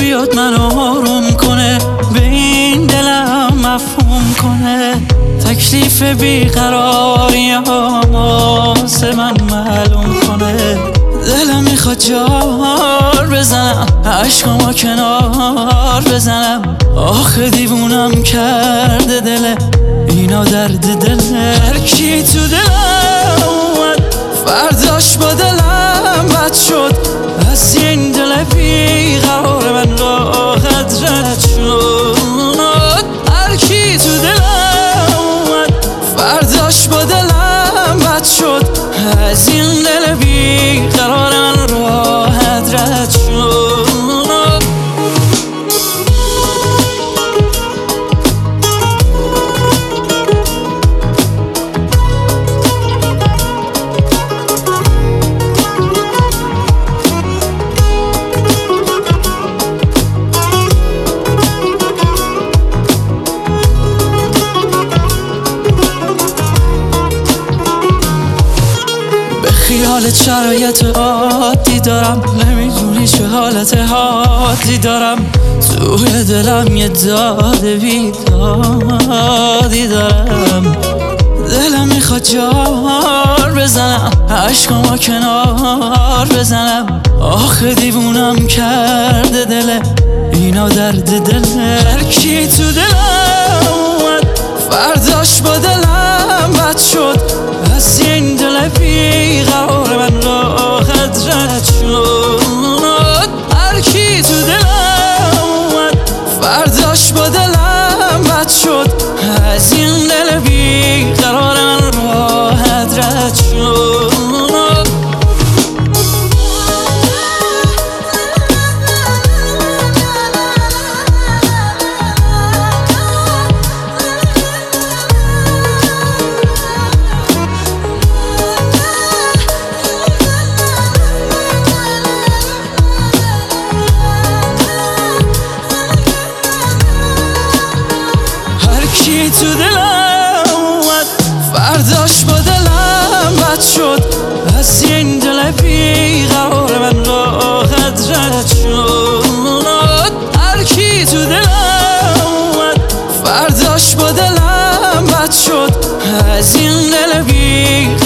بیاد من آروم کنه، به این دلم مفهوم کنه. تکلیف بیقراریام واسه من معلوم کنه. دلم میخواد جار بزنم، عشقامو کنار بزنم. آخه دیوونم کرده دل اینا، درد دل هر کی تو دلم اومد فرداش با دلم بد شد. از این دل بیقرار من راحت رد شد. هر کی تو دلم اومد فرداش با دلم بد شد. از این دل بیقرار من راحت رد شد. خیالت شرایط عادی دارم، نمیدونی چه حالت حادی دارم. توی دلم یه داد بیدادی دارم. دلم میخواد جار بزنم، عشقامو کنار بزنم. آخه دیوونم کرده دل اینا، درد دل هر کی تو دلم اومد فرداش با دلم بد شد. از این دل بیقرار من راحت رد شد. هر کی تو دلم اومد فرداش با دلم بد شد. از این دل بیقرار من راحت رد شد. کی تو دلم اومد فرداش با دلم بد شد. از این دل بیقرار من راحت رد شد. هر کی تو دلم اومد فرداش با دلم بد شد. از این دل بیقرار